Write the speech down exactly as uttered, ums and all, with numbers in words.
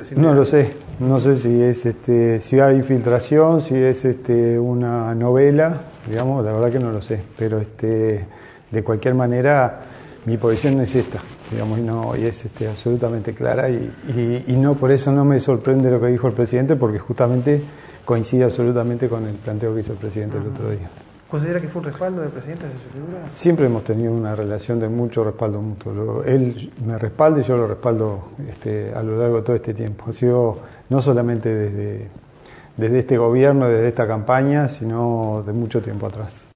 No lo sé, no sé si es este, si hay infiltración, si es este, una novela, digamos, la verdad que no lo sé, pero este, de cualquier manera mi posición es esta, digamos, y, no, y es este, absolutamente clara y, y, y no por eso no me sorprende lo que dijo el presidente, porque justamente coincide absolutamente con el planteo que hizo el presidente el otro día. ¿Considera que fue un respaldo del presidente de su figura? Siempre hemos tenido una relación de mucho respaldo mutuo. Él me respalda y yo lo respaldo este, a lo largo de todo este tiempo. Ha sido no solamente desde, desde este gobierno, desde esta campaña, sino de mucho tiempo atrás.